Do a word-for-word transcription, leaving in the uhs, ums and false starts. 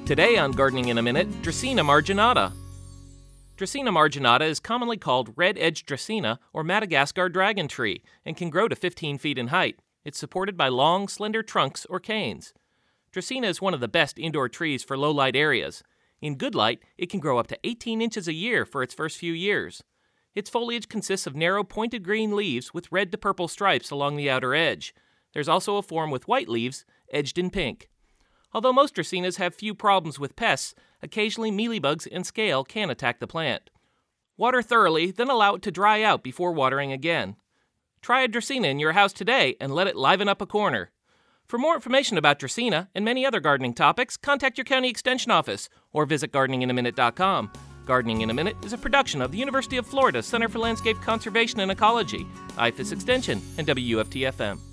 Today on Gardening in a Minute, Dracaena marginata. Dracaena marginata is commonly called red-edged Dracaena or Madagascar dragon tree and can grow to fifteen feet in height. It's supported by long, slender trunks or canes. Dracaena is one of the best indoor trees for low-light areas. In good light, it can grow up to eighteen inches a year for its first few years. Its foliage consists of narrow, pointed green leaves with red to purple stripes along the outer edge. There's also a form with white leaves, edged in pink. Although most Dracaenas have few problems with pests, occasionally mealybugs and scale can attack the plant. Water thoroughly, then allow it to dry out before watering again. Try a Dracaena in your house today and let it liven up a corner. For more information about Dracaena and many other gardening topics, contact your county extension office or visit gardening in a minute dot com. Gardening in a Minute is a production of the University of Florida Center for Landscape Conservation and Ecology, I F A S Extension, and W U F T F M.